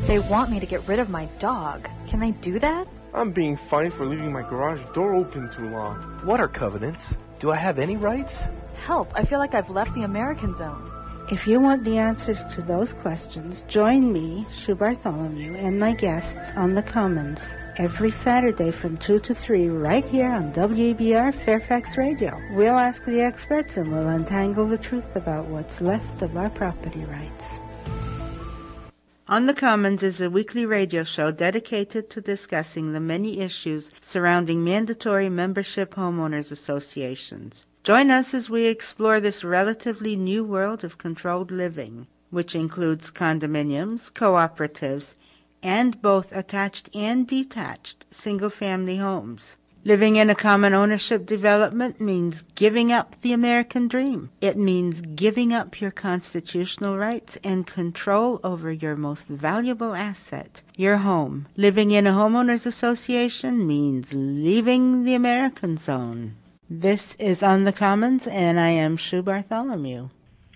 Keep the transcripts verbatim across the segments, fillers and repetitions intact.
They want me to get rid of my dog. Can they do that? I'm being fined for leaving my garage door open too long. What are covenants? Do I have any rights? Help, I feel like I've left the American zone. If you want the answers to those questions, join me, Sue Bartholomew, and my guests on The Commons every Saturday from two to three right here on W A B R Fairfax Radio. We'll ask the experts and we'll untangle the truth about what's left of our property rights. On the Commons is a weekly radio show dedicated to discussing the many issues surrounding mandatory membership homeowners associations. Join us as we explore this relatively new world of controlled living, which includes condominiums, cooperatives, and both attached and detached single-family homes. Living in a common ownership development means giving up the American dream. It means giving up your constitutional rights and control over your most valuable asset, your home. Living in a homeowners association means leaving the American zone. This is On the Commons, and I am Sue Bartholomew.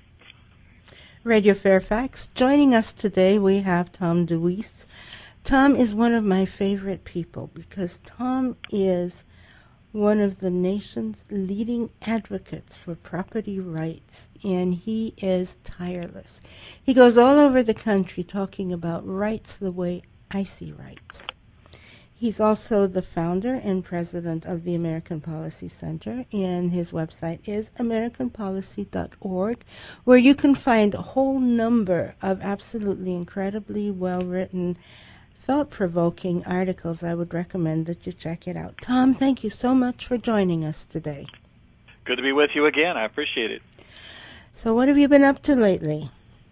Radio Fairfax. Joining us today, we have Tom DeWeese. Tom is one of my favorite people because Tom is one of the nation's leading advocates for property rights, and he is tireless. He goes all over the country talking about rights the way I see rights. He's also the founder and president of the American Policy Center, and his website is american policy dot org, where you can find a whole number of absolutely incredibly well-written, thought-provoking articles. I would recommend that you check it out. Tom, thank you so much for joining us today. Good to be with you again. I appreciate it. So what have you been up to lately?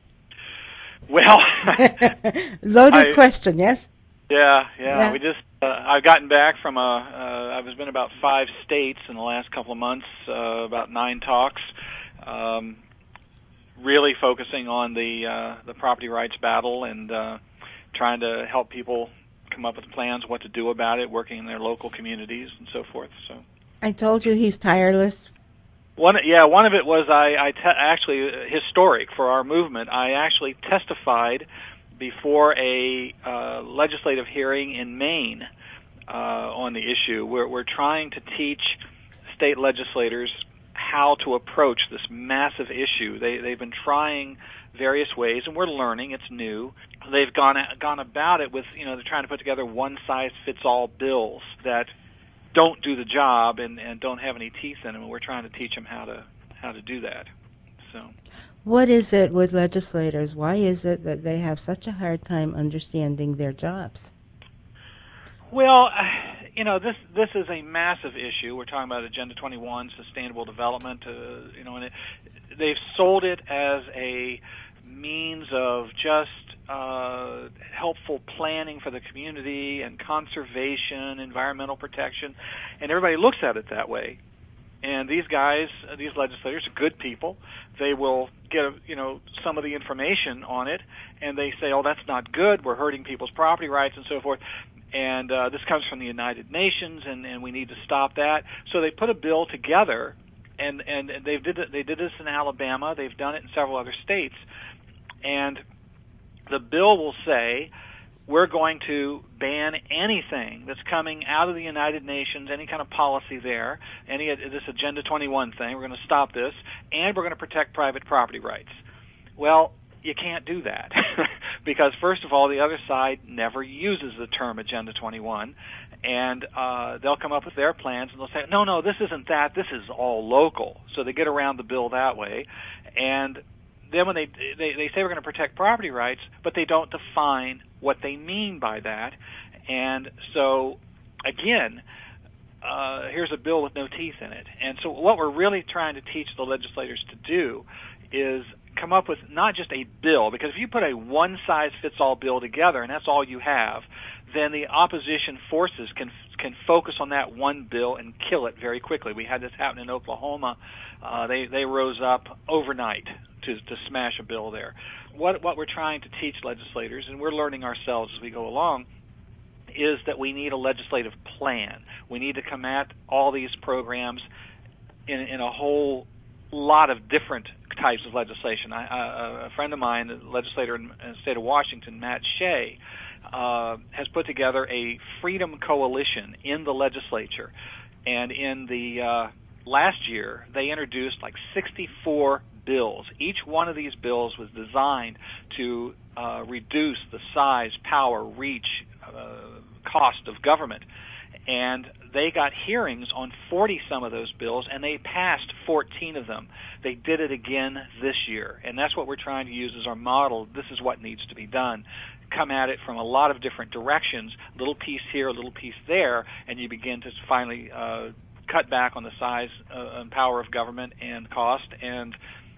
Well, loaded I, question, yes? Yeah, yeah. yeah. We just uh, I've gotten back from a. Uh, I've been about five states in the last couple of months, uh, about nine talks, um, really focusing on the uh, the property rights battle and uh, trying to help people come up with plans what to do about it, working in their local communities and so forth. So I told you he's tireless. One, yeah, one of it was I, I te- actually uh, historic for our movement. I actually testified before a uh, legislative hearing in Maine uh, on the issue. We're, we're trying to teach state legislators how to approach this massive issue. They, they've been trying various ways, and we're learning. It's new. They've gone gone about it with, you know, they're trying to put together one-size-fits-all bills that don't do the job and, and don't have any teeth in them, and we're trying to teach them how to how to do that. So. What is it with legislators? Why is it that they have such a hard time understanding their jobs? Well, you know, this this is a massive issue. We're talking about Agenda twenty-one, sustainable development. Uh, you know, and it, they've sold it as a means of just uh, helpful planning for the community and conservation, environmental protection, and everybody looks at it that way. And these guys, these legislators, are good people. They will get, you know, some of the information on it, and they say, "Oh, that's not good. We're hurting people's property rights and so forth." And uh, this comes from the United Nations, and, and we need to stop that. So they put a bill together, and and they did it, they did this in Alabama. They've done it in several other states, and the bill will say, we're going to ban anything that's coming out of the United Nations, any kind of policy there, any this Agenda twenty-one thing. We're going to stop this, and we're going to protect private property rights. Well, you can't do that because, first of all, the other side never uses the term Agenda twenty-one, and uh, they'll come up with their plans, and they'll say, no, no, this isn't that. This is all local. So they get around the bill that way, and then when they, they, they say we're going to protect property rights, but they don't define what they mean by that. And so, again, uh, here's a bill with no teeth in it. And so what we're really trying to teach the legislators to do is come up with not just a bill, because if you put a one-size-fits-all bill together and that's all you have, then the opposition forces can can focus on that one bill and kill it very quickly. We had this happen in Oklahoma. Uh, they they rose up overnight to to smash a bill there. What what we're trying to teach legislators, and we're learning ourselves as we go along, is that we need a legislative plan. We need to come at all these programs in in a whole lot of different types of legislation. I, uh, a friend of mine, a legislator in the state of Washington, Matt Shea, uh, has put together a freedom coalition in the legislature. And in the uh, last year, they introduced like sixty-four bills. Each one of these bills was designed to uh, reduce the size, power, reach, uh, cost of government. And they got hearings on forty-some of those bills, and they passed fourteen of them. They did it again this year, and that's what we're trying to use as our model. This is what needs to be done. Come at it from a lot of different directions, a little piece here, a little piece there, and you begin to finally uh, cut back on the size uh, and power of government and cost, and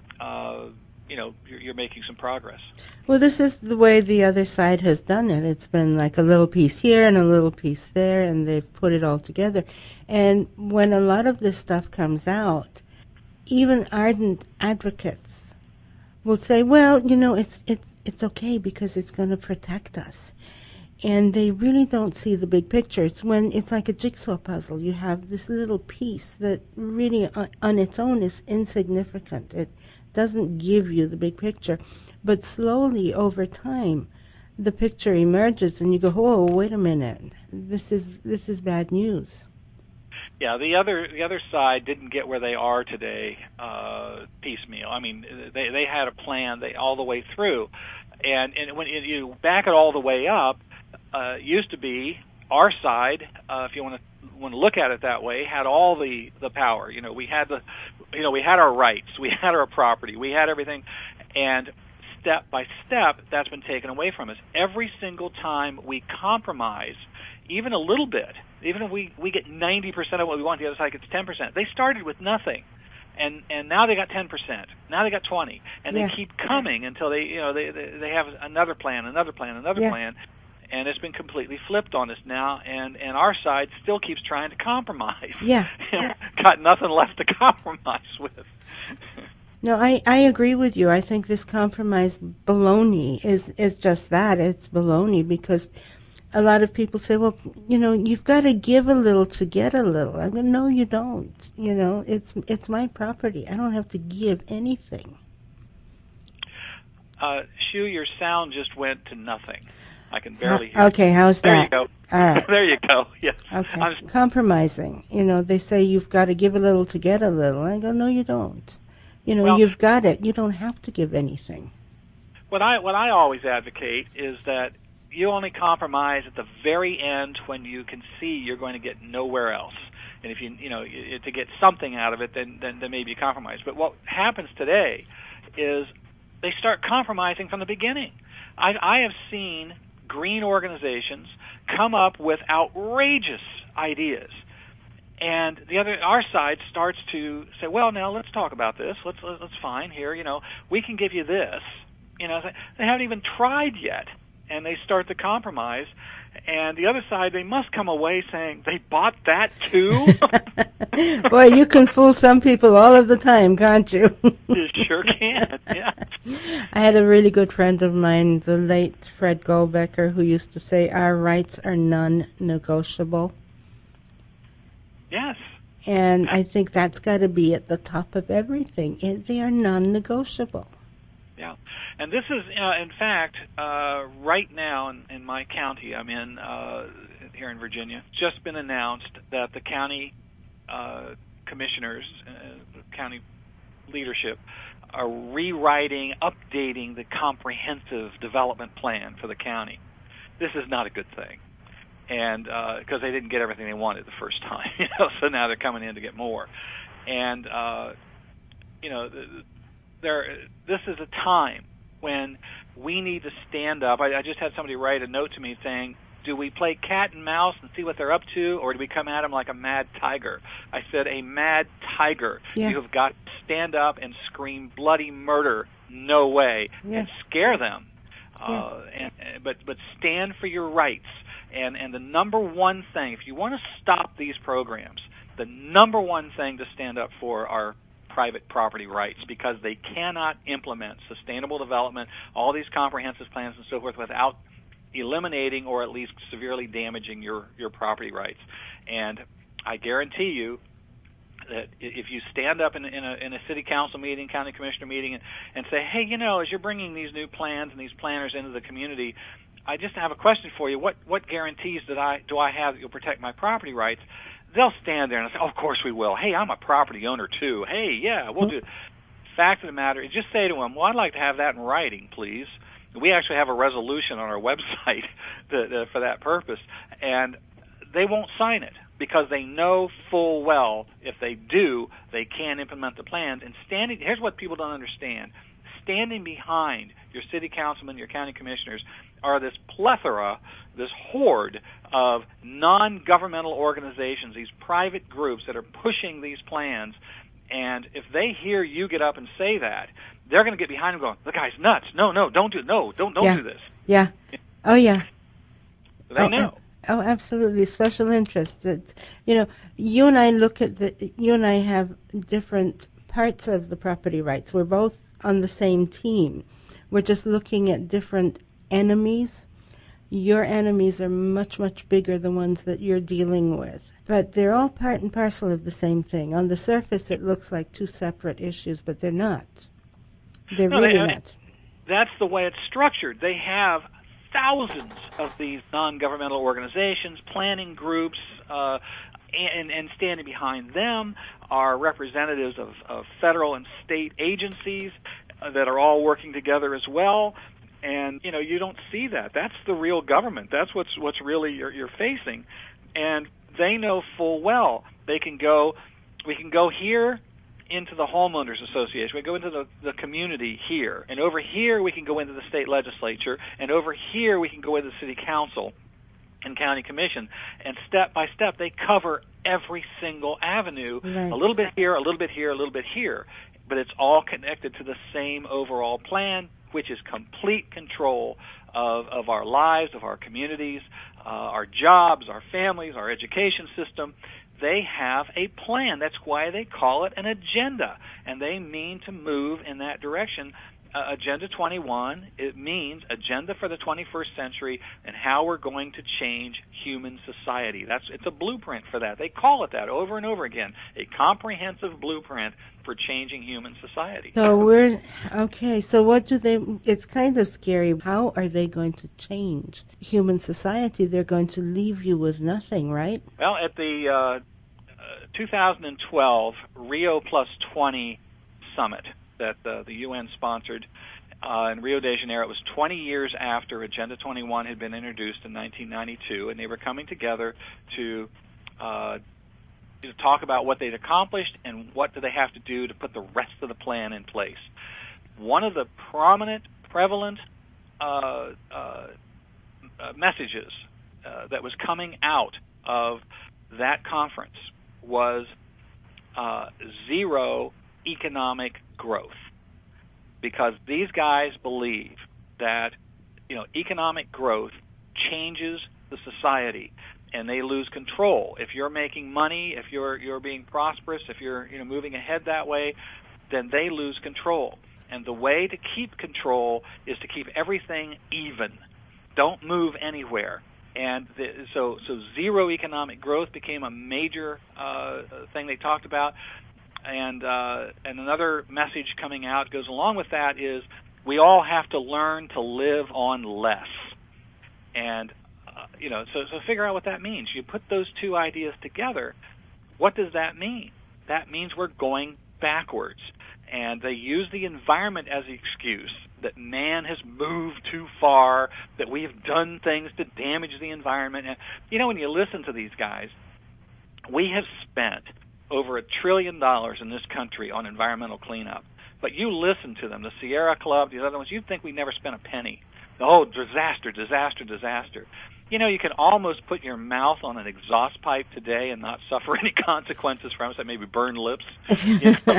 uh, you know, you're, you're making some progress. Well, this is the way the other side has done it. It's been like a little piece here and a little piece there, and they've put it all together. And when a lot of this stuff comes out, even ardent advocates will say, well, you know, it's it's it's okay because it's going to protect us. And they really don't see the big picture. It's when it's like a jigsaw puzzle. You have this little piece that really on, on its own is insignificant. It doesn't give you the big picture. But slowly over time, the picture emerges and you go, oh, wait a minute. This is this is bad news. Yeah, the other the other side didn't get where they are today uh, piecemeal. I mean, they they had a plan they all the way through, and and when you back it all the way up, uh, used to be our side. Uh, if you want to want to look at it that way, had all the the power. You know, we had the, you know, we had our rights, we had our property, we had everything, and step by step, that's been taken away from us. Every single time we compromise, even a little bit. Even if we, we get ninety percent of what we want, the other side gets ten percent. They started with nothing, and and now they got ten percent. Now they got twenty, and yeah. they keep coming until they you know they they, they have another plan, another plan, another yeah. plan, and it's been completely flipped on us now. And, and our side still keeps trying to compromise. Yeah, got nothing left to compromise with. No, I, I agree with you. I think this compromise baloney is is just that. It's baloney because a lot of people say, well, you know, you've got to give a little to get a little. I go, no, you don't. You know, it's it's my property. I don't have to give anything. Uh, Shu, your sound just went to nothing. I can barely hear. How, okay, how's there that? There you go. All right. There you go. Yes. Okay. I'm, Compromising. You know, they say you've got to give a little to get a little. I go, no, you don't. You know, well, you've got it. You don't have to give anything. What I what I always advocate is that you only compromise at the very end when you can see you're going to get nowhere else. And if you you know to get something out of it, then then, then maybe you compromise. But what happens today is they start compromising from the beginning. I, I have seen green organizations come up with outrageous ideas, and the other our side starts to say, well, now let's talk about this. Let's let's fine here. You know, we can give you this. You know, they haven't even tried yet. And they start to compromise, and the other side, they must come away saying, they bought that too? Boy, you can fool some people all of the time, can't you? You sure can, yeah. I had a really good friend of mine, the late Fred Goldbecker, who used to say, our rights are non-negotiable. Yes. And I think that's got to be at the top of everything. They are non-negotiable. Yeah, and this is, uh, in fact, uh, right now in, in my county I'm in uh, here in Virginia, it's just been announced that the county uh, commissioners, uh, county leadership, are rewriting, updating the comprehensive development plan for the county. This is not a good thing, and because uh, they didn't get everything they wanted the first time, you know, so now they're coming in to get more, and uh, you know. The, There, this is a time when we need to stand up. I, I just had somebody write a note to me saying, do we play cat and mouse and see what they're up to, or do we come at them like a mad tiger? I said, a mad tiger. Yeah. You have got to stand up and scream bloody murder, no way, yeah. and scare them. Yeah. Uh, and, but, but stand for your rights. And, and the number one thing, if you want to stop these programs, the number one thing to stand up for are private property rights, because they cannot implement sustainable development, all these comprehensive plans and so forth, without eliminating or at least severely damaging your, your property rights. And I guarantee you that if you stand up in, in, a, in a city council meeting, county commissioner meeting, and, and say, hey, you know, as you're bringing these new plans and these planners into the community, I just have a question for you. What what guarantees did I do I have that you'll protect my property rights? They'll stand there and say, oh, of course we will. Hey, I'm a property owner too. Hey, yeah, we'll do it. Fact of the matter is, just say to them, well, I'd like to have that in writing, please. We actually have a resolution on our website that, uh, for that purpose, and they won't sign it because they know full well if they do, they can implement the plans. And standing, here's what people don't understand. Standing behind your city councilmen, your county commissioners, are this plethora, this horde of non-governmental organizations, these private groups that are pushing these plans. And if they hear you get up and say that, they're going to get behind him going, the guy's nuts. No, no, don't do no, don't don't yeah. do this. Yeah. Oh, yeah. They oh, know. Oh, absolutely. Special interests. It's, you know, you and I look at the, you and I have different parts of the property rights. We're both on the same team. We're just looking at different enemies. Your enemies are much, much bigger than ones that you're dealing with. But they're all part and parcel of the same thing. On the surface, it looks like two separate issues, but they're not. They're no, really they, not. That's the way it's structured. They have thousands of these non-governmental organizations, planning groups, uh, and, and standing behind them are representatives of, of federal and state agencies uh, that are all working together as well. And, you know, you don't see that. That's the real government. That's what's what's really you're, you're facing. And they know full well they can go, we can go here into the homeowners association, we go into the, the community here, and over here we can go into the state legislature, and over here we can go into the city council and county commission, and step by step they cover every single avenue, right. a little bit here, a little bit here, a little bit here, but it's all connected to the same overall plan, which is complete control of, of our lives, of our communities, uh, our jobs, our families, our education system. They have a plan. That's why they call it an agenda, and they mean to move in that direction. Uh, Agenda twenty-one, it means agenda for the twenty-first century and how we're going to change human society. That's it's a blueprint for that. They call it that over and over again, a comprehensive blueprint for changing human society. So we're okay. So what do they? It's kind of scary. How are they going to change human society? They're going to leave you with nothing, right? Well, at the uh, uh, two thousand twelve Rio Plus twenty summit that uh, the U N sponsored uh, in Rio de Janeiro, it was twenty years after Agenda twenty-one had been introduced in nineteen ninety-two, and they were coming together to uh, to talk about what they'd accomplished and what do they have to do to put the rest of the plan in place. One of the prominent, prevalent uh, uh, uh, messages uh, that was coming out of that conference was uh, zero economic growth, because these guys believe that, you know, economic growth changes the society, and they lose control. If you're making money, if you're you're being prosperous, if you're you know moving ahead that way, then they lose control. And the way to keep control is to keep everything even. Don't move anywhere. And the, so so zero economic growth became a major uh, thing they talked about. And uh, and another message coming out goes along with that is we all have to learn to live on less. And uh, you know, so so figure out what that means. You put those two ideas together. What does that mean? That means we're going backwards. And they use the environment as the excuse that man has moved too far, that we have done things to damage the environment. And, you know, when you listen to these guys, we have spent over a trillion dollars in this country on environmental cleanup. But you listen to them, the Sierra Club, these other ones, you'd think we never spent a penny. Oh, disaster, disaster, disaster. You know, you can almost put your mouth on an exhaust pipe today and not suffer any consequences from it, like maybe burn lips. You know?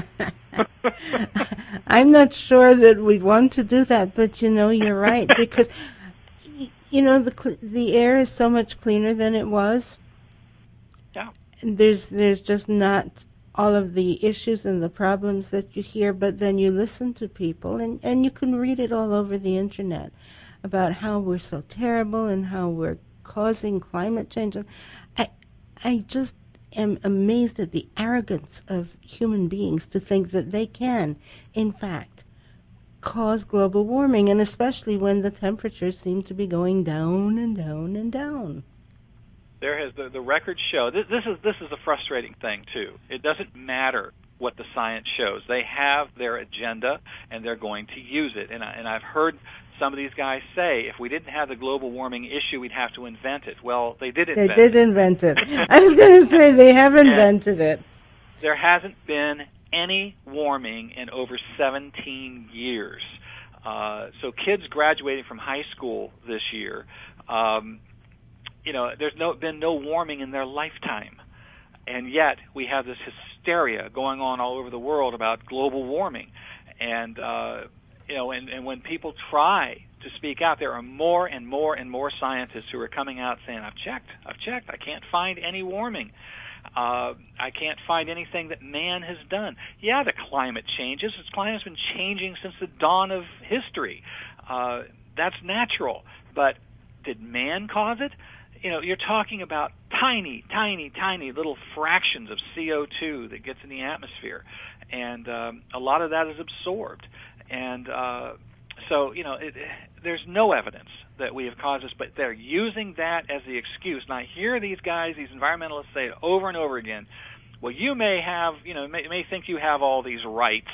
I'm not sure that we'd want to do that, but, you know, you're right, because, you know, the cl- the air is so much cleaner than it was. Yeah. There's there's just not all of the issues and the problems that you hear, but then you listen to people, and, and you can read it all over the Internet about how we're so terrible and how we're causing climate change. I I just am amazed at the arrogance of human beings to think that they can, in fact, cause global warming, and especially when the temperatures seem to be going down and down and down. There has the, the records show this, this is this is a frustrating thing too. It doesn't matter what the science shows. They have their agenda and they're going to use it. And I, and I've heard some of these guys say, if we didn't have the global warming issue, we'd have to invent it. Well, they did invent it. They did invent it. I was going to say they have invented it. There hasn't been any warming in over seventeen years. Uh, so kids graduating from high school this year, um, you know, there's no been no warming in their lifetime. And yet we have this hysteria going on all over the world about global warming. And, uh, you know, and, and when people try to speak out, there are more and more and more scientists who are coming out saying, I've checked, I've checked, I can't find any warming. Uh, I can't find anything that man has done. Yeah, the climate changes. The climate's been changing since the dawn of history. Uh, that's natural. But did man cause it? You know, you're talking about tiny, tiny, tiny little fractions of C O two that gets in the atmosphere. And um, a lot of that is absorbed. And uh, so, you know, it, there's no evidence that we have caused this, but they're using that as the excuse. And I hear these guys, these environmentalists, say it over and over again. Well, you may have, you know, may, may think you have all these rights,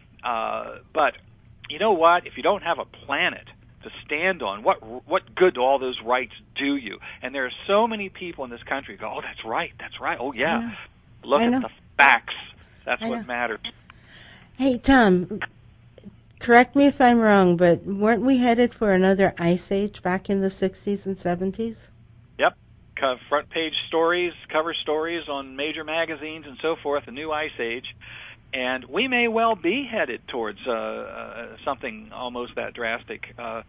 uh, but you know what? If you don't have a planet to stand on, what what good do all those rights do you? And there are so many people in this country who go, oh, that's right, that's right. Oh, yeah. Look at the facts. That's what matters. Hey, Tom, correct me if I'm wrong, but weren't we headed for another ice age back in the sixties and seventies? Yep. Co- front page stories, cover stories on major magazines and so forth, a new ice age. And we may well be headed towards uh, uh, something almost that drastic. Uh,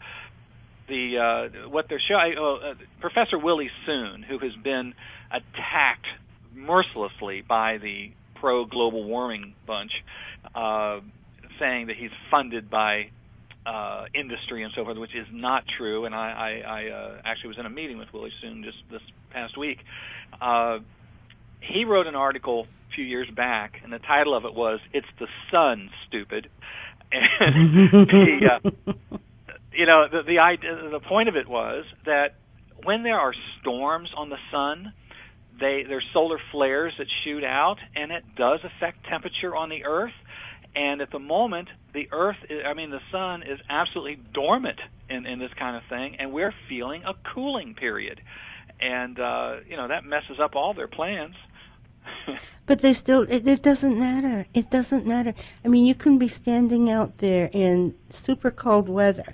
the uh, what they're showing, uh, Professor Willie Soon, who has been attacked mercilessly by the pro-global warming bunch, uh, saying that he's funded by uh, industry and so forth, which is not true. And I, I, I uh, actually was in a meeting with Willie Soon just this past week. Uh, he wrote an article a few years back, and the title of it was "It's the Sun, Stupid." And the, uh, you know, the the, idea, the point of it was that when there are storms on the sun, they there's solar flares that shoot out, and it does affect temperature on the Earth. And at the moment, the Earth, is, I mean, the sun is absolutely dormant in, in this kind of thing, and we're feeling a cooling period. And, uh, you know, that messes up all their plans. But they still, it, it doesn't matter. It doesn't matter. I mean, you can be standing out there in super cold weather.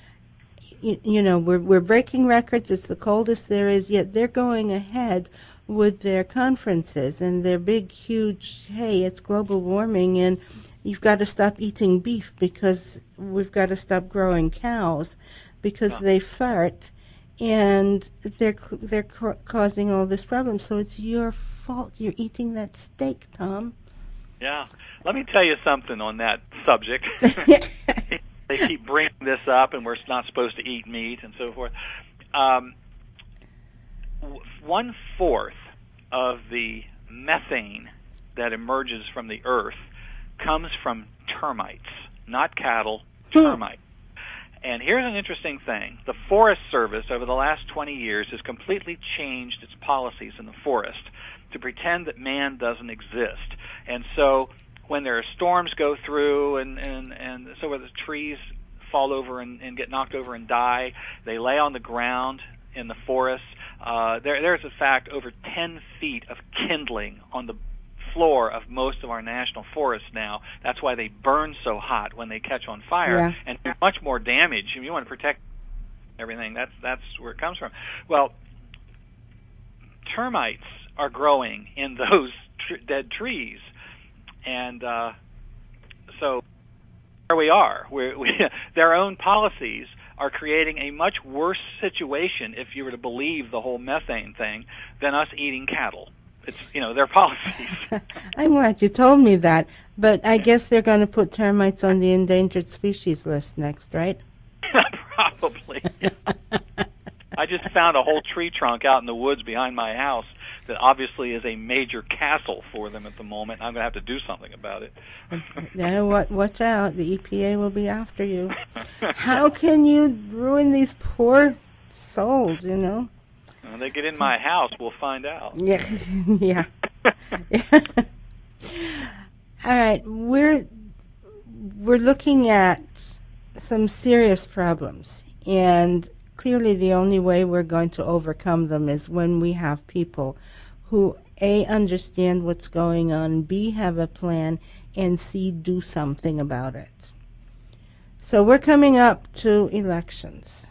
You, you know, we're we're breaking records. It's the coldest there is, yet they're going ahead with their conferences and their big, huge, hey, it's global warming, and you've got to stop eating beef because we've got to stop growing cows because they fart, and they're they're ca- causing all this problem. So it's your fault. You're eating that steak, Tom. Yeah. Let me tell you something on that subject. They keep bringing this up, and we're not supposed to eat meat and so forth. Um, one fourth of the methane that emerges from the earth comes from termites, not cattle, termites. And here's an interesting thing. The Forest Service over the last twenty years has completely changed its policies in the forest to pretend that man doesn't exist. And so when there are storms go through and, and, and so where the trees fall over and, and get knocked over and die, they lay on the ground in the forest. Uh, there, there's, in fact, over ten feet of kindling on the floor of most of our national forests now. That's why they burn so hot when they catch on fire, yeah. and do much more damage. If you want to protect everything, that's that's where it comes from. Well, termites are growing in those tr- dead trees, and uh, so there we are. We're, we their own policies are creating a much worse situation, if you were to believe the whole methane thing, than us eating cattle. It's, you know, their policies. I'm glad you told me that, but I guess they're going to put termites on the endangered species list next, right? Probably. I just found a whole tree trunk out in the woods behind my house that obviously is a major castle for them at the moment. I'm going to have to do something about it. Now, what, watch out. The E P A will be after you. How can you ruin these poor souls, you know? When they get in my house, we'll find out. Yeah. yeah. yeah. All right. We're, we're looking at some serious problems, and clearly the only way we're going to overcome them is when we have people who, A, understand what's going on, B, have a plan, and C, do something about it. So we're coming up to elections.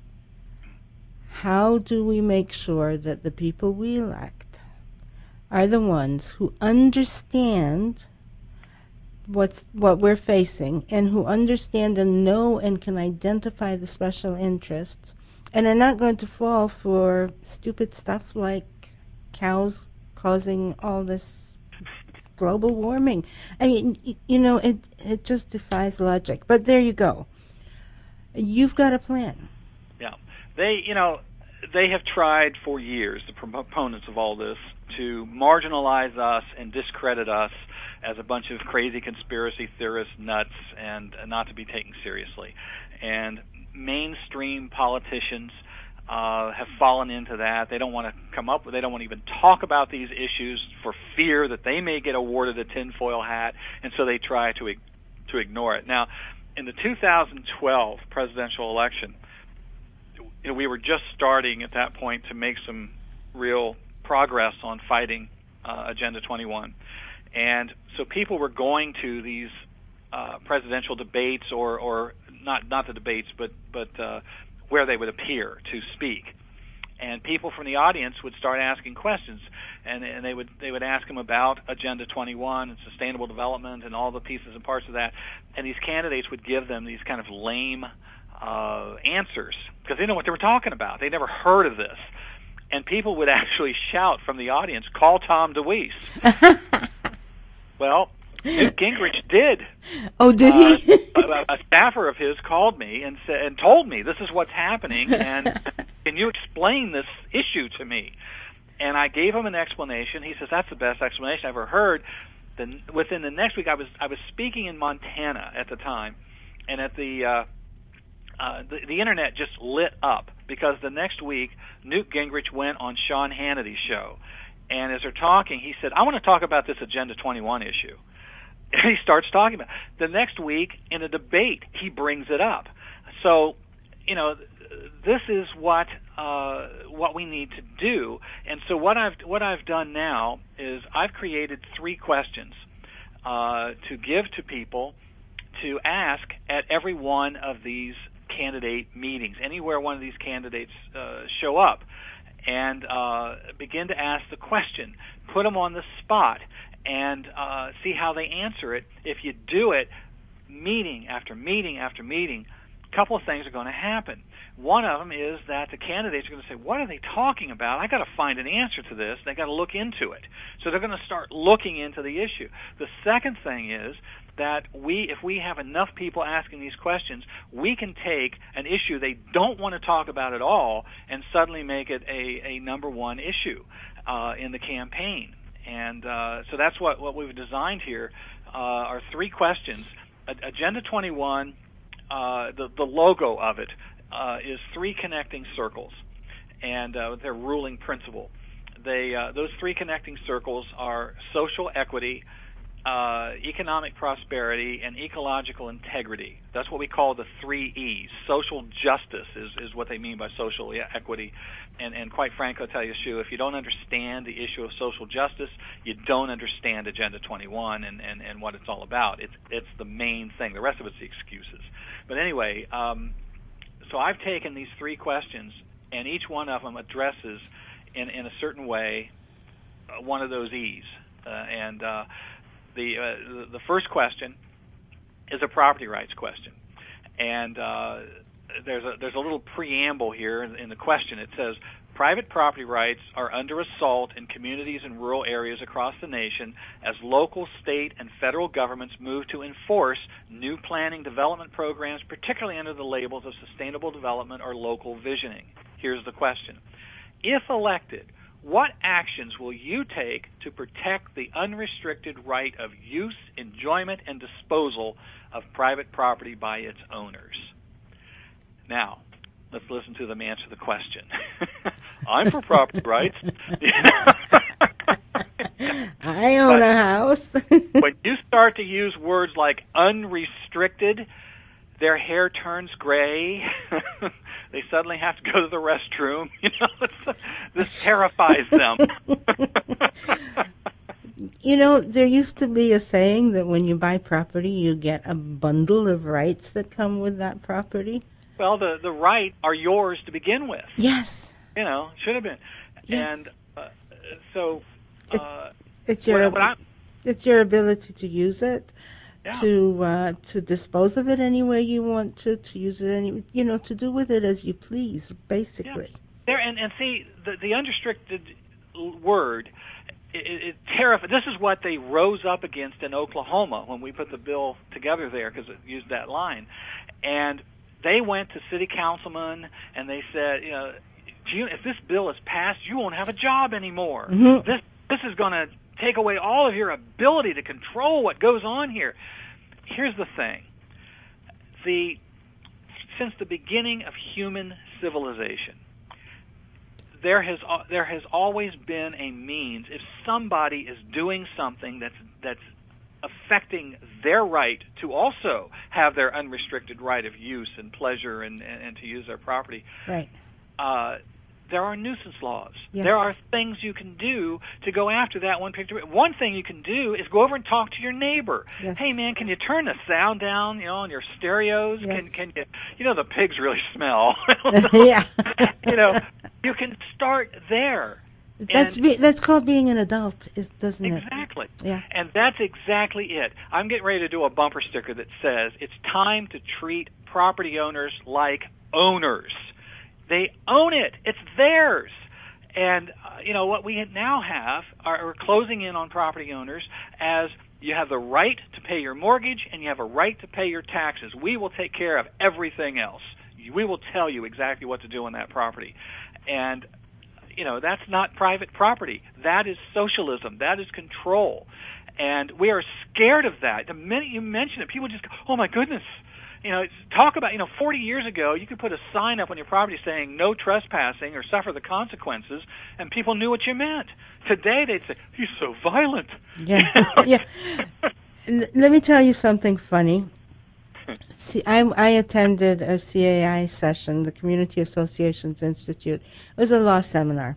How do we make sure that the people we elect are the ones who understand what's what we're facing, and who understand and know and can identify the special interests, and are not going to fall for stupid stuff like cows causing all this global warming? I mean, you know, it it just defies logic. But there you go. You've got a plan. Yeah. They, you know, they have tried for years, the proponents of all this, to marginalize us and discredit us as a bunch of crazy conspiracy theorist nuts and uh, not to be taken seriously. And mainstream politicians uh, have fallen into that. They don't want to come up with, they don't want to even talk about these issues for fear that they may get awarded a tinfoil hat, and so they try to to ignore it. Now, in the two thousand twelve presidential election, you know, we were just starting at that point to make some real progress on fighting uh, Agenda twenty-one. And so people were going to these uh, presidential debates, or, or not not the debates, but but uh, where they would appear to speak. And people from the audience would start asking questions, and, and they would they would ask them about Agenda twenty-one and sustainable development and all the pieces and parts of that. And these candidates would give them these kind of lame uh, answers because they didn't know what they were talking about. They'd never heard of this. And people would actually shout from the audience, "Call Tom DeWeese." Well, Newt Gingrich did. Oh, did he? uh, a, a staffer of his called me and said and told me, "This is what's happening, and can you explain this issue to me?" And I gave him an explanation. He says, "That's the best explanation I've ever heard." Then within the next week, I was I was speaking in Montana at the time, and at the uh, uh, the, the internet just lit up because the next week Newt Gingrich went on Sean Hannity's show. And as they're talking, he said, "I want to talk about this Agenda twenty-one issue." And he starts talking about it. The next week, in a debate, he brings it up. So, you know, this is what uh, what we need to do. And so what I've what I've done now is I've created three questions uh, to give to people to ask at every one of these candidate meetings, anywhere one of these candidates uh, show up. And uh, begin to ask the question, put them on the spot, and uh, see how they answer it. If you do it meeting after meeting after meeting, a couple of things are going to happen. One of them is that the candidates are going to say, "What are they talking about? I got to find an answer to this. They got to look into it." So they're going to start looking into the issue. The second thing is that we, if we have enough people asking these questions, we can take an issue they don't want to talk about at all and suddenly make it a, a number one issue uh, in the campaign. And uh, so that's what, what we've designed here uh, are three questions. Agenda twenty-one, uh, the, the logo of it uh, is three connecting circles, and uh, their ruling principle. They, uh, those three connecting circles are social equity, Uh, economic prosperity, and ecological integrity. That's what we call the three E's. Social justice is, is what they mean by social equity. And, and quite frankly, I'll tell you, Shu, if you don't understand the issue of social justice, you don't understand Agenda twenty-one and, and, and what it's all about. It's, it's the main thing. The rest of it's the excuses. But anyway, um, so I've taken these three questions, and each one of them addresses, in, in a certain way, uh, one of those E's. Uh, and uh, The, uh, the first question is a property rights question, and uh, there's a there's a little preamble here in, in the question. It says, "Private property rights are under assault in communities and rural areas across the nation as local, state, and federal governments move to enforce new planning development programs, particularly under the labels of sustainable development or local visioning." Here's the question: if elected, What actions will you take to protect the unrestricted right of use, enjoyment, and disposal of private property by its owners? Now, let's listen to them answer the question. I'm for property rights. I own But a house. when you start to use words like unrestricted, their hair turns gray. They suddenly have to go to the restroom. You know, it's, this terrifies them. You know, there used to be a saying that when you buy property, you get a bundle of rights that come with that property. Well, the the rights are yours to begin with. Yes. You know, should have been. Yes. And uh, so uh, It's your what, what I'm, it's your ability to use it, yeah. to uh, to dispose of it any way you want to, to use it any you know to do with it as you please, basically. Yeah. There and and see the the unrestricted word. It, it terrified. This is what they rose up against in Oklahoma when we put the bill together there, because it used that line, and they went to city councilmen and they said, you know, you, if this bill is passed, you won't have a job anymore. Mm-hmm. This this is going to take away all of your ability to control what goes on here. Here's the thing: the since the beginning of human civilization, there has uh, there has always been a means. If somebody is doing something that's that's affecting their right to also have their unrestricted right of use and pleasure and, and, and to use their property, Right. uh, there are nuisance laws. Yes. There are things you can do to go after that one picture. One thing you can do is go over and talk to your neighbor. Yes. Hey, man, can you turn the sound down, you know, on your stereos? Yes. Can can you, you know, the pigs really smell. Yeah. You know, you can start there. That's And- be, that's called being an adult, is doesn't it? Exactly. Yeah. And that's exactly it. I'm getting ready to do a bumper sticker that says it's time to treat property owners like owners. They own it. It's theirs. And, uh, you know, what we now have are we're closing in on property owners as you have the right to pay your mortgage and you have a right to pay your taxes. We will take care of everything else. We will tell you exactly what to do on that property. And you know, that's not private property. That is socialism. That is control. And we are scared of that. The minute you mention it, people just go, oh, my goodness. You know, talk about, you know, forty years ago, you could put a sign up on your property saying no trespassing or suffer the consequences, and people knew what you meant. Today, they'd say, he's so violent. Yeah. Yeah. L- let me tell you something funny. See, I, I attended a C A I session, the Community Associations Institute. It was a law seminar.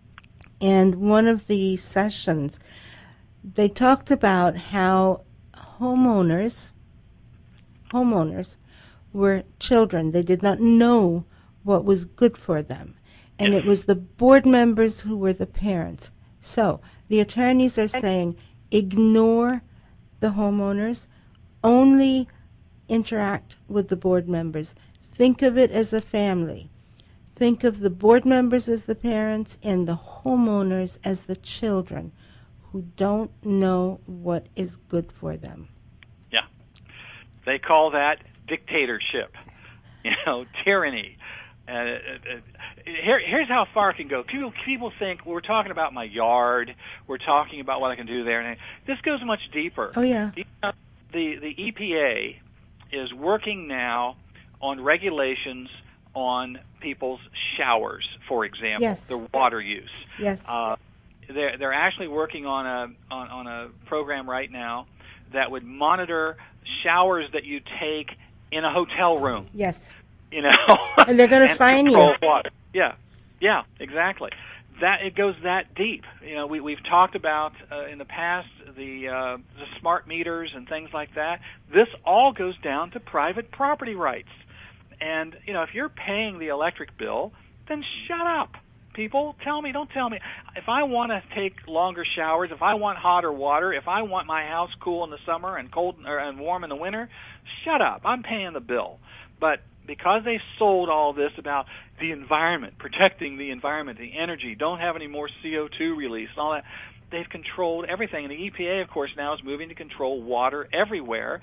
And one of the sessions, they talked about how homeowners, homeowners were children. They did not know what was good for them. And it was the board members who were the parents. So the attorneys are saying, ignore the homeowners, only interact with the board members. Think of it as a family. Think of the board members as the parents and the homeowners as the children who don't know what is good for them. Yeah. They call that dictatorship, you know, tyranny. Uh, uh, here, here's how far it can go. People, people think, well, we're talking about my yard. We're talking about what I can do there. And this goes much deeper. Oh, yeah. The, the E P A is working now on regulations on people's showers, for example, Yes. their water use. Yes. Uh, they're they're actually working on a on, on a program right now that would monitor showers that you take in a hotel room. Yes. You know, And they're going to and fine you. control water. Yeah, yeah, exactly. That it goes that deep. You know, we we've talked about uh, in the past the uh, the smart meters and things like that. This all goes down to private property rights. And you know, if you're paying the electric bill, then shut up. People, tell me, don't tell me. If I want to take longer showers, if I want hotter water, if I want my house cool in the summer and cold or, and warm in the winter, shut up. I'm paying the bill. But because they sold all this about the environment, protecting the environment, the energy, don't have any more C O two release, and all that, they've controlled everything. And the E P A, of course, now is moving to control water everywhere.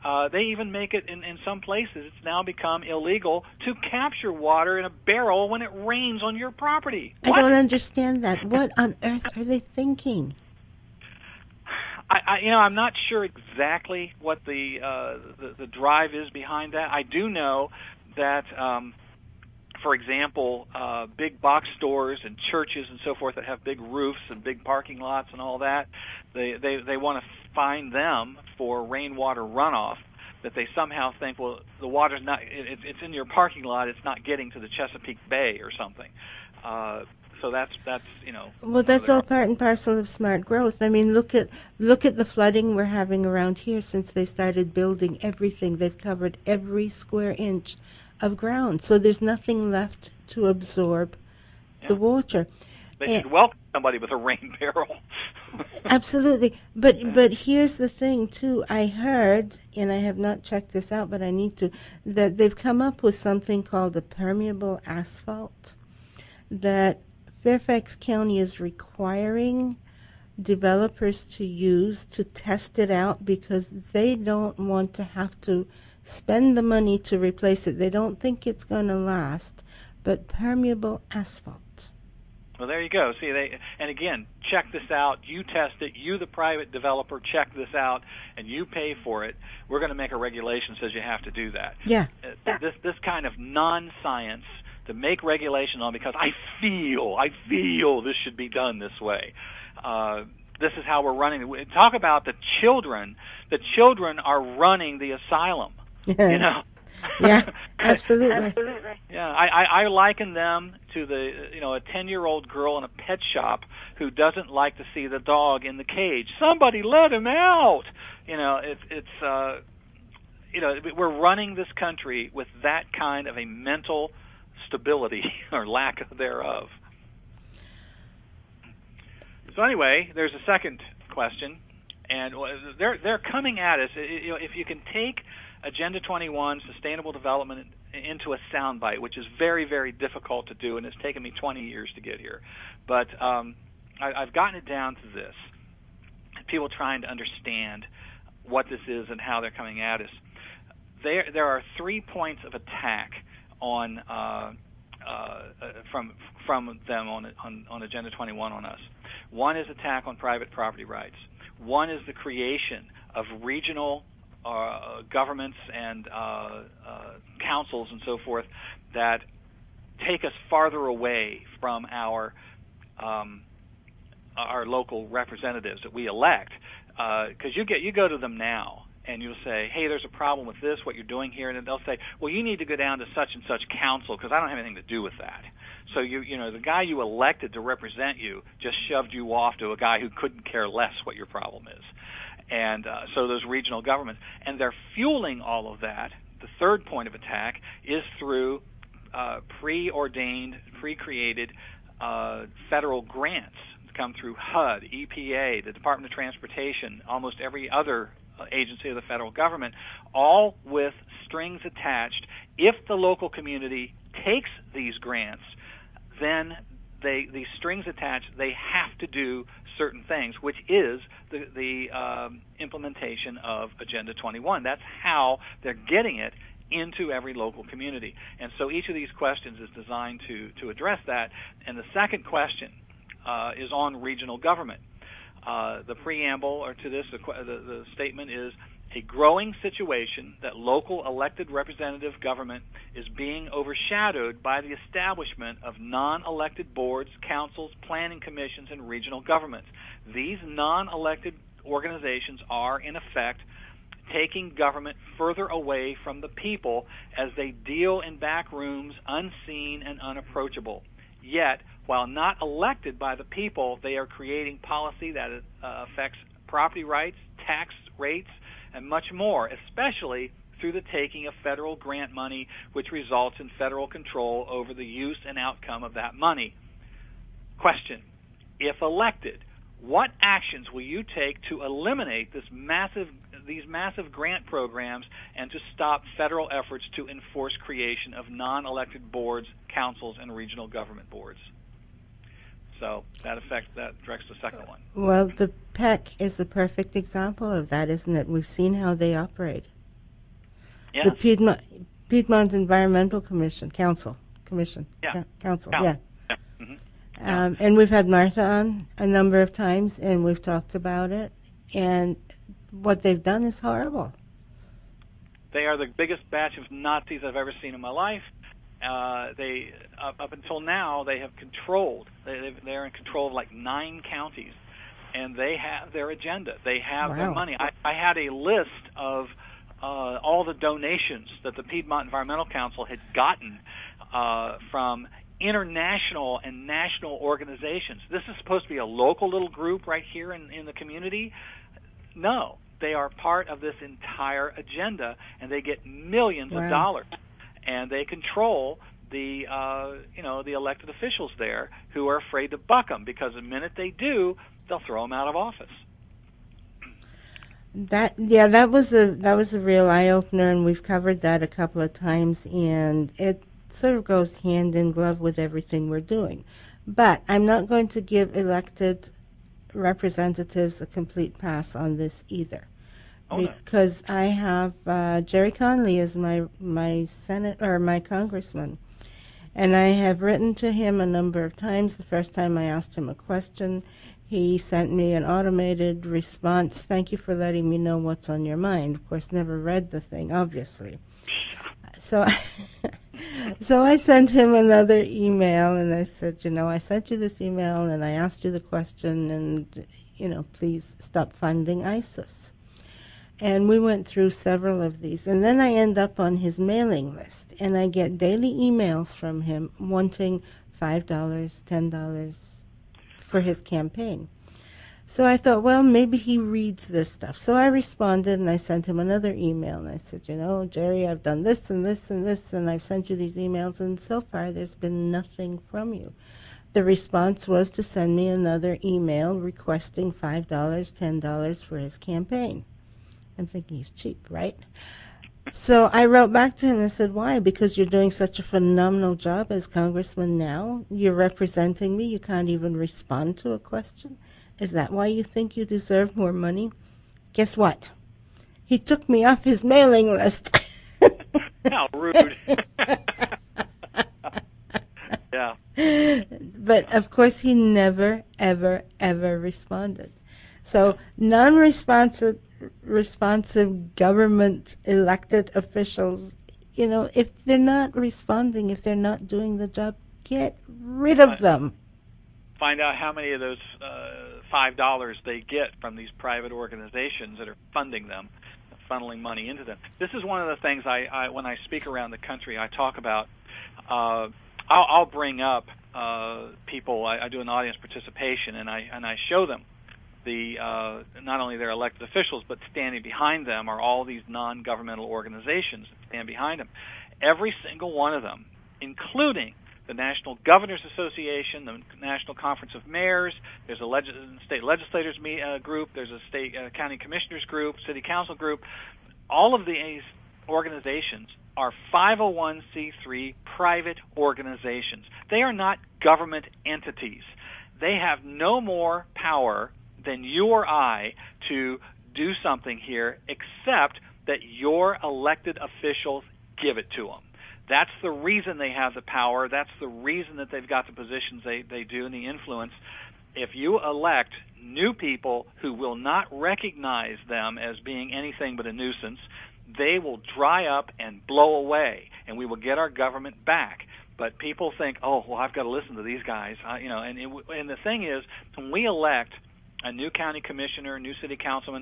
Uh, they even make it in, in some places. It's now become illegal to capture water in a barrel when it rains on your property. I What? don't understand that. What on earth are they thinking? I, I, you know, I'm not sure exactly what the, uh, the the drive is behind that. I do know that, um, for example, uh, big box stores and churches and so forth that have big roofs and big parking lots and all that, they they, they want to fine them for rainwater runoff. That they somehow think, well, the water's not, it, it's in your parking lot, it's not getting to the Chesapeake Bay or something. Uh, So that's that's you know. Well, that's all part and parcel of smart growth. I mean, look at look at the flooding we're having around here since they started building everything. They've covered every square inch of ground, so there's nothing left to absorb Yeah. the water. They And- should welcome somebody with a rain barrel. Absolutely, but but here's the thing too. I heard, and I have not checked this out, but I need to, that they've come up with something called a permeable asphalt that Fairfax County is requiring developers to use to test it out because they don't want to have to spend the money to replace it. They don't think it's going to last, but permeable asphalt. Well, there you go. See, they and again, check this out. You test it. You, the private developer, check this out, and you pay for it. We're going to make a regulation that says you have to do that. Yeah. Uh, This this kind of non-science to make regulation on because I feel, I feel this should be done this way. Uh, this is how we're running. Talk about the children. The children are running the asylum. You know. Yeah, absolutely. Yeah, I, I, I liken them to the you know a ten-year-old girl in a pet shop who doesn't like to see the dog in the cage. Somebody let him out. You know, it's it's uh, you know we're running this country with that kind of a mental stability or lack thereof. So anyway, there's a second question, and they're they're coming at us. You know, if you can take Agenda twenty-one, Sustainable Development, into a soundbite, which is very, very difficult to do, and it's taken me twenty years to get here. But um, I, I've gotten it down to this. People trying to understand what this is and how they're coming at us. There, there are three points of attack on uh, uh, from from them on, on on Agenda twenty-one on us. One is attack on private property rights. One is the creation of regional uh, governments and uh, uh, councils and so forth that take us farther away from our um, our local representatives that we elect. Because uh, you get you go to them now and you'll say, hey, there's a problem with this, what you're doing here, and then they'll say, well, you need to go down to such and such council because I don't have anything to do with that. So you you know the guy you elected to represent you just shoved you off to a guy who couldn't care less what your problem is. And uh, so those regional governments, and they're fueling all of that. The third point of attack is through uh, preordained, pre-created uh, federal grants come through H U D, E P A, the Department of Transportation, almost every other agency of the federal government, all with strings attached. If the local community takes these grants, then they these strings attached, they have to do certain things, which is the, the um, implementation of Agenda twenty-one. That's how they're getting it into every local community. And so each of these questions is designed to, to address that. And the second question uh, is on regional government. Uh, the preamble or to this, the, the, the statement is a growing situation that local elected representative government is being overshadowed by the establishment of non-elected boards, councils, planning commissions, and regional governments. These non-elected organizations are, in effect, taking government further away from the people as they deal in back rooms unseen and unapproachable. Yet, while not elected by the people, they are creating policy that uh, affects property rights, tax rates, and much more, especially through the taking of federal grant money, which results in federal control over the use and outcome of that money. Question: if elected, what actions will you take to eliminate this massive, these massive grant programs and to stop federal efforts to enforce creation of non-elected boards, councils, and regional government boards? So that affects that directs the second one. Well, the P E C is a perfect example of that, isn't it? We've seen how they operate. Yes. The Piedmont, Piedmont Environmental Commission, Council, Commission, Yeah. Ca- Council, Yeah. yeah. Yeah. Mm-hmm. Um, and we've had Martha on a number of times, and we've talked about it. And what they've done is horrible. They are the biggest batch of Nazis I've ever seen in my life. Uh, they up, up until now they have controlled. They, they're in control of like nine counties, and they have their agenda. They have Wow. their money. I, I had a list of uh, all the donations that the Piedmont Environmental Council had gotten uh, from international and national organizations. This is supposed to be a local little group right here in, in the community. No, they are part of this entire agenda, and they get millions Wow. of dollars, and they control the uh, you know the elected officials there who are afraid to buck them, because the minute they do, they'll throw them out of office. That yeah, that was a that was a real eye opener, and we've covered that a couple of times, and it sort of goes hand in glove with everything we're doing. But I'm not going to give elected representatives a complete pass on this either, Oh, no. because I have uh, Jerry Conley as my my senate or my congressman, and I have written to him a number of times. The first time I asked him a question, he sent me an automated response. Thank you for letting me know what's on your mind. Of course, never read the thing, obviously. So, I, so I sent him another email, and I said, you know, I sent you this email, and I asked you the question, and, you know, please stop funding ISIS. And we went through several of these, and then I end up on his mailing list, and I get daily emails from him wanting five dollars, ten dollars for his campaign. So I thought, well, maybe he reads this stuff. So I responded, and I sent him another email, and I said, you know, Jerry, I've done this and this and this, and I've sent you these emails, and so far there's been nothing from you. The response was to send me another email requesting five dollars, ten dollars for his campaign. I'm thinking he's cheap, right? So I wrote back to him and said, why? Because you're doing such a phenomenal job as congressman now. You're representing me. You can't even respond to a question. Is that why you think you deserve more money? Guess what? He took me off his mailing list. How rude. Yeah. But, of course, he never, ever, ever responded. So non-responsive responsive government elected officials, you know, if they're not responding, if they're not doing the job, get rid of them. Find out how many of those uh, five dollars they get from these private organizations that are funding them, funneling money into them. This is one of the things I, I when I speak around the country, I talk about. Uh, I'll, I'll bring up uh, people. I, I do an audience participation, and I and I show them the uh, not only their elected officials, but standing behind them are all these non-governmental organizations that stand behind them. Every single one of them, including the National Governors Association, the National Conference of Mayors, there's a leg- state legislators me- uh, group, there's a state uh, county commissioners group, city council group. All of these organizations are five oh one c three private organizations. They are not government entities. They have no more power than you or I to do something here, except that your elected officials give it to them. That's the reason they have the power. That's the reason that they've got the positions they, they do and the influence. If you elect new people who will not recognize them as being anything but a nuisance, they will dry up and blow away, and we will get our government back. But people think, oh, well, I've got to listen to these guys. Uh, you know, and, it, and the thing is, when we elect a new county commissioner, a new city councilman,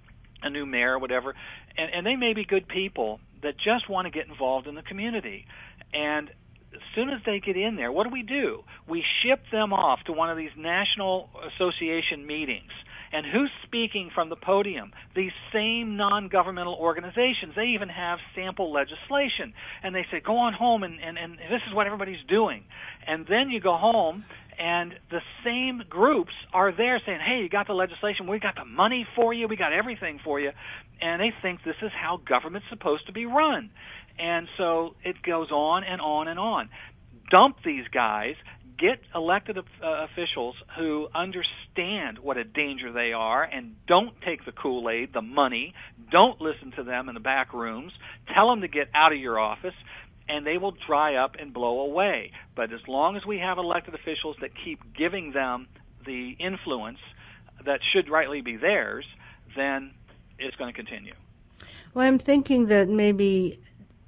a new mayor, whatever, and, and they may be good people that just want to get involved in the community. And as soon as they get in there, what do we do? We ship them off to one of these national association meetings. And who's speaking from the podium? These same non-governmental organizations. They even have sample legislation. And they say, go on home, and, and, and this is what everybody's doing. And then you go home, and the same groups are there saying, hey, you got the legislation, we got the money for you, we got everything for you. And they think this is how government's supposed to be run. And so it goes on and on and on. Dump these guys, get elected uh, officials who understand what a danger they are and don't take the Kool-Aid, the money, don't listen to them in the back rooms, tell them to get out of your office, and they will dry up and blow away. But as long as we have elected officials that keep giving them the influence that should rightly be theirs, then it's going to continue. Well, I'm thinking that maybe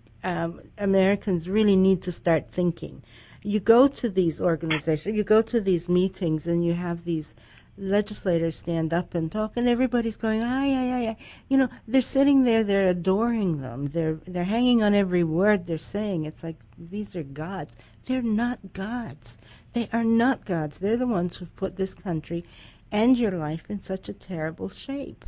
um, Americans really need to start thinking. You go to these organizations, you go to these meetings, and you have these legislators stand up and talk, and everybody's going, ay, ay, ay, ay. You know, they're sitting there, they're adoring them. They're they're hanging on every word they're saying. It's like these are gods. They're not gods. They are not gods. They're the ones who put this country and your life in such a terrible shape.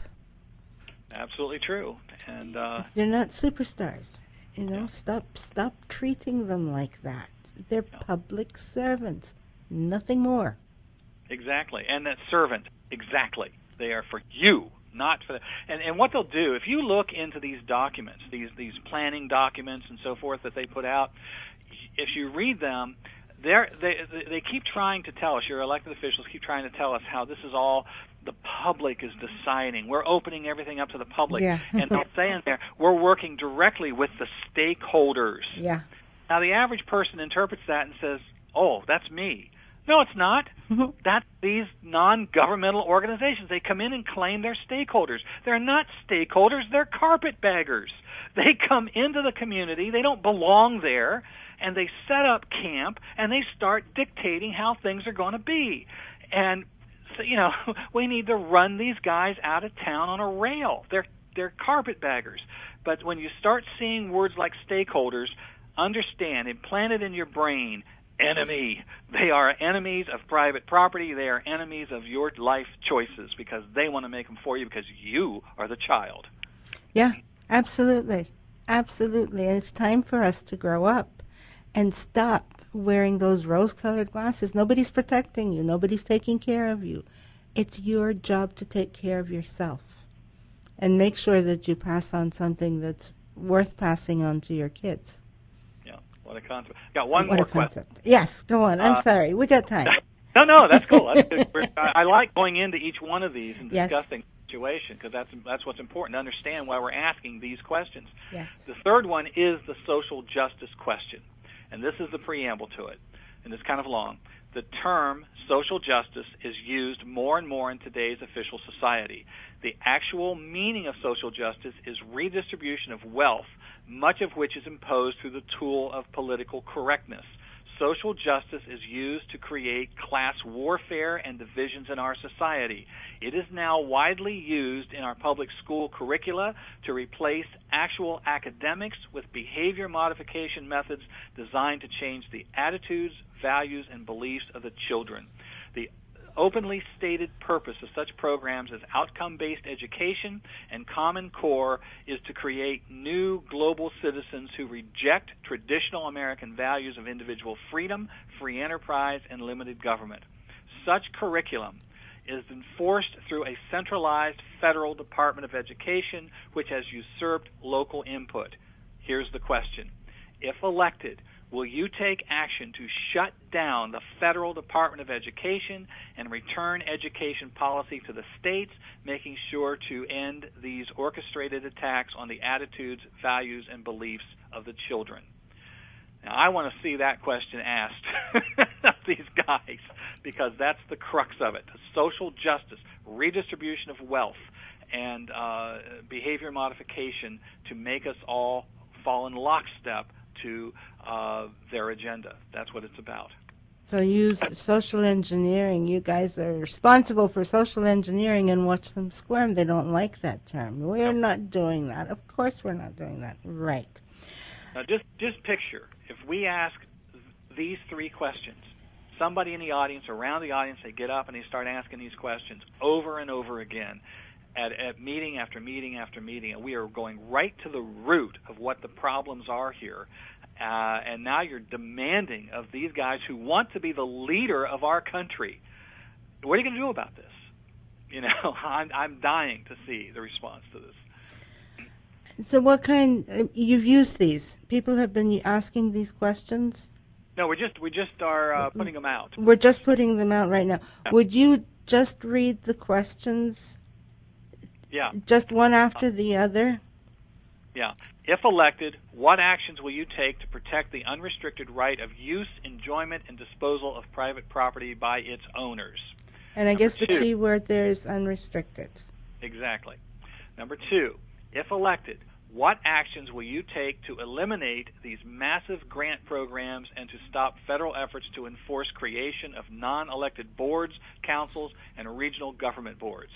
Absolutely true. And uh, they're not superstars. You know, yeah. stop stop treating them like that. They're yeah. public servants, nothing more. Exactly, and that servant, exactly. They are for you, not for the, and and what they'll do, if you look into these documents, these these planning documents and so forth that they put out, if you read them, they're, they they keep trying to tell us, your elected officials keep trying to tell us how this is all the public is deciding. We're opening everything up to the public. Yeah. And they'll say in there, we're working directly with the stakeholders. Yeah. Now, the average person interprets that and says, oh, that's me. No, it's not. That's these non-governmental organizations. They come in and claim they're stakeholders. They're not stakeholders. They're carpetbaggers. They come into the community. They don't belong there. And they set up camp, and they start dictating how things are going to be. And so, you know, we need to run these guys out of town on a rail. They're they're carpetbaggers. But when you start seeing words like stakeholders, understand, implant it in your brain, enemy. They are enemies of private property. They are enemies of your life choices because they want to make them for you because you are the child. Yeah, absolutely. Absolutely. And it's time for us to grow up and stop wearing those rose-colored glasses. Nobody's protecting you. Nobody's taking care of you. It's your job to take care of yourself and make sure that you pass on something that's worth passing on to your kids. Yeah, what a concept. Got one what more a concept. question. Yes, go on. I'm uh, sorry. We got time. No, no, that's cool. That's good. We're, I, I like going into each one of these and yes. discussing the situation because that's, that's what's important to understand why we're asking these questions. Yes. The third one is the social justice question. And this is the preamble to it, and it's kind of long. The term social justice is used more and more in today's official society. The actual meaning of social justice is redistribution of wealth, much of which is imposed through the tool of political correctness. Social justice is used to create class warfare and divisions in our society. It is now widely used in our public school curricula to replace actual academics with behavior modification methods designed to change the attitudes, values, and beliefs of the children. The openly stated purpose of such programs as outcome-based education and Common Core is to create new global citizens who reject traditional American values of individual freedom, free enterprise, and limited government. Such curriculum is enforced through a centralized federal Department of Education, which has usurped local input. Here's the question. If elected, will you take action to shut down the federal Department of Education and return education policy to the states, making sure to end these orchestrated attacks on the attitudes, values, and beliefs of the children? Now, I want to see that question asked of these guys because that's the crux of it. The social justice, redistribution of wealth, and uh, behavior modification to make us all fall in lockstep to uh, their agenda. That's what it's about. So use social engineering. You guys are responsible for social engineering and watch them squirm. They don't like that term. We're not doing that. Of course we're not doing that. Right. Now just, just picture, if we ask these three questions, somebody in the audience, around the audience, they get up and they start asking these questions over and over again at, at meeting after meeting after meeting, and we are going right to the root of what the problems are here. Uh, and now you're demanding of these guys who want to be the leader of our country, what are you going to do about this? You know, I'm, I'm dying to see the response to this. So what kind, you've used these. People have been asking these questions? No, we just we just are uh, putting them out. We're just putting them out right now. Yeah. Would you just read the questions? Yeah. Just one after the other? Yeah. If elected, what actions will you take to protect the unrestricted right of use, enjoyment, and disposal of private property by its owners? And I Number guess the two, key word there is unrestricted. Exactly. Number two, if elected, what actions will you take to eliminate these massive grant programs and to stop federal efforts to enforce creation of non-elected boards, councils, and regional government boards?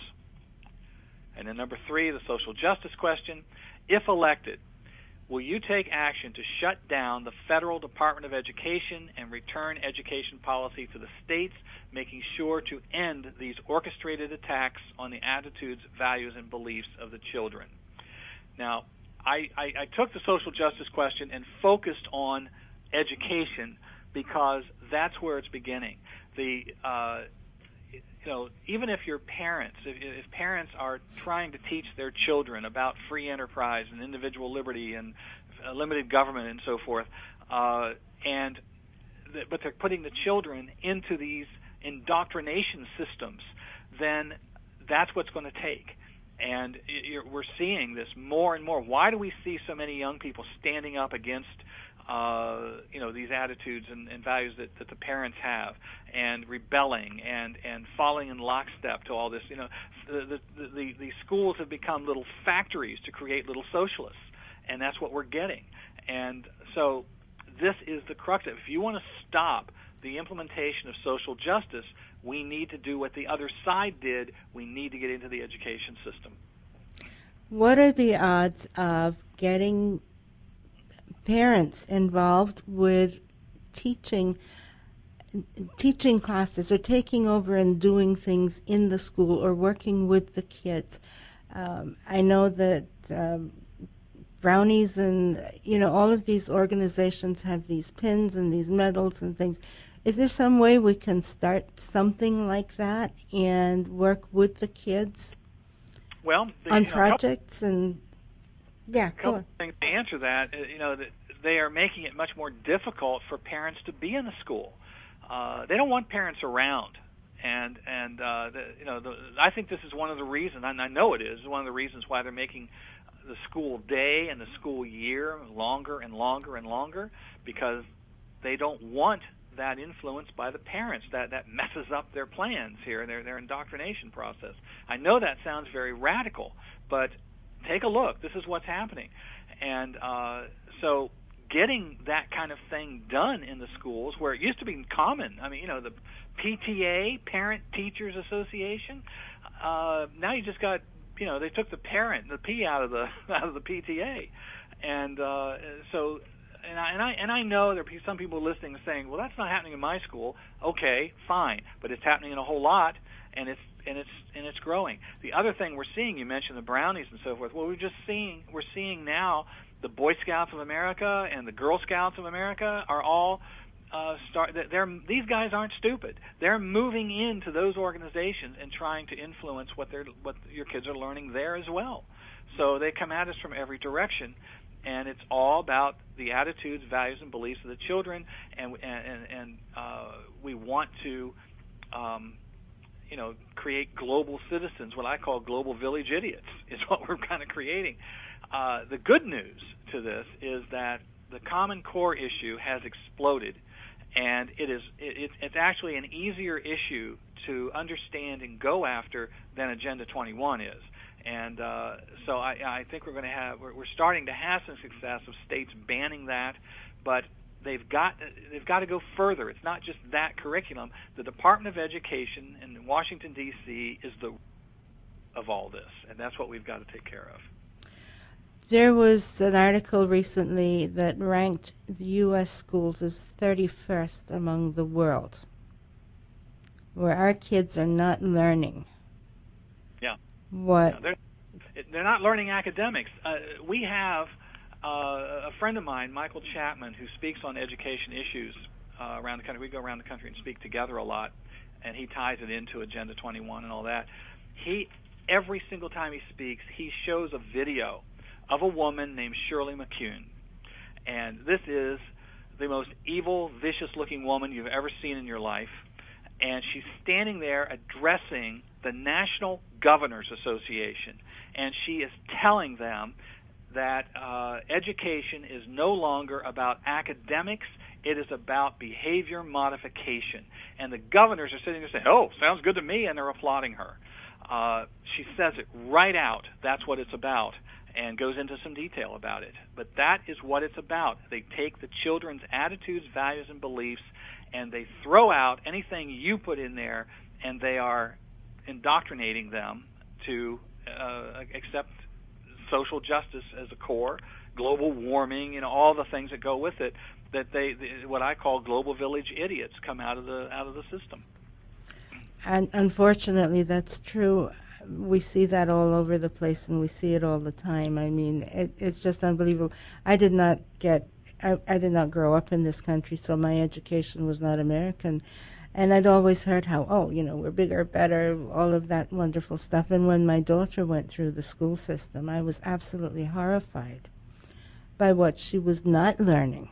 And then number three, the social justice question. If elected, will you take action to shut down the federal Department of Education and return education policy to the states, making sure to end these orchestrated attacks on the attitudes, values, and beliefs of the children? Now, I, I, I took the social justice question and focused on education because that's where it's beginning. The uh, you know, even if your parents, if, if parents are trying to teach their children about free enterprise and individual liberty and uh, limited government and so forth, uh, and th- but they're putting the children into these indoctrination systems, then that's what's going to take. And you're, we're seeing this more and more. Why do we see so many young people standing up against, uh, you know, these attitudes and, and values that, that the parents have, and rebelling and, and falling in lockstep to all this? You know, the, the, the, the schools have become little factories to create little socialists, and that's what we're getting. And so this is the crux of it. If you want to stop the implementation of social justice, we need to do what the other side did. We need to get into the education system. What are the odds of getting parents involved with teaching teaching classes or taking over and doing things in the school or working with the kids? Um, I know that um, Brownies and, you know, all of these organizations have these pins and these medals and things. Is there some way we can start something like that and work with the kids well, the, on you know, projects? couple, and yeah, a go couple on. things to answer that. You know, that they are making it much more difficult for parents to be in the school. Uh, they don't want parents around, and and uh, the, you know, the, I think this is one of the reasons, and I know it is one of the reasons why they're making the school day and the school year longer and longer and longer, because they don't want that influence by the parents. That that messes up their plans here and their their indoctrination process. I know that sounds very radical, but take a look. This is what's happening. And uh, so getting that kind of thing done in the schools, where it used to be common. I mean, you know, the P T A, Parent Teachers Association, uh, now you just got, you know, they took the parent, the P out of the out of the P T A. And uh, so And I, and I and I know there are some people listening saying, "Well, that's not happening in my school." Okay, fine, but it's happening in a whole lot, and it's and it's and it's growing. The other thing we're seeing, you mentioned the Brownies and so forth. Well, we're just seeing we're seeing now the Boy Scouts of America and the Girl Scouts of America are all uh, start. They're these guys aren't stupid. They're moving into those organizations and trying to influence what they're what your kids are learning there as well. So they come at us from every direction. And it's all about the attitudes, values, and beliefs of the children, and and and uh, we want to, um, you know, create global citizens. What I call global village idiots is what we're kind of creating. Uh, the good news to this is that the Common Core issue has exploded, and it is it, it's actually an easier issue to understand and go after than Agenda twenty-one is. And uh, so I, I think we're going to have we're, we're starting to have some success of states banning that, but they've got they've got to go further. It's not just that curriculum. The Department of Education in Washington D C is the of all this, and that's what we've got to take care of. There was an article recently that ranked the U S schools as thirty-first among the world, where our kids are not learning. Yeah. What? No, they're, they're not learning academics. Uh, we have uh, a friend of mine, Michael Chapman, who speaks on education issues uh, around the country. We go around the country and speak together a lot, and he ties it into Agenda twenty-one and all that. He, every single time he speaks, he shows a video of a woman named Shirley MacLaine. And this is the most evil, vicious-looking woman you've ever seen in your life, and she's standing there addressing the National Governors Association, and she is telling them that uh, education is no longer about academics, it is about behavior modification. And the governors are sitting there saying, oh, sounds good to me, and they're applauding her. Uh, she says it right out, that's what it's about, and goes into some detail about it. But that is what it's about. They take the children's attitudes, values, and beliefs, and they throw out anything you put in there, and they are indoctrinating them to uh, accept social justice as a core, global warming, you know, all the things that go with it, that they, the, what I call global village idiots, come out of the out of the system. And unfortunately, that's true. We see that all over the place, and we see it all the time. I mean, it, it's just unbelievable. I did not get, I, I did not grow up in this country, so my education was not American. And I'd always heard how, oh, you know, we're bigger, better, all of that wonderful stuff. And when my daughter went through the school system, I was absolutely horrified by what she was not learning.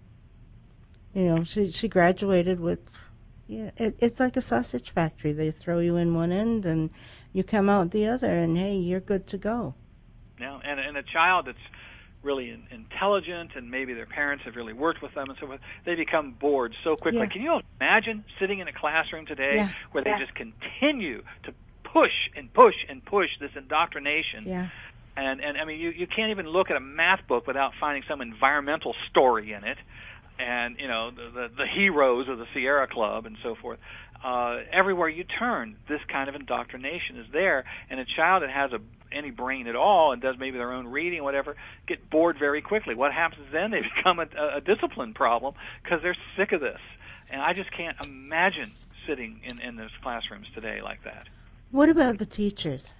You know, she she graduated with, yeah, it, it's like a sausage factory. They throw you in one end and you come out the other, and hey, you're good to go. Yeah, and and a child that's really in, intelligent, and maybe their parents have really worked with them and so forth, they become bored so quickly. Yeah. Can you imagine sitting in a classroom today Yeah. where they Yeah. just continue to push and push and push this indoctrination? Yeah. And and I mean, you you can't even look at a math book without finding some environmental story in it, and you know the the, the heroes of the Sierra Club and so forth. Uh, everywhere you turn, this kind of indoctrination is there, and a child that has a any brain at all and does maybe their own reading or whatever get bored very quickly. What happens then? They become a, a discipline problem because they're sick of this. And I just can't imagine sitting in, in those classrooms today like that. What about the teachers?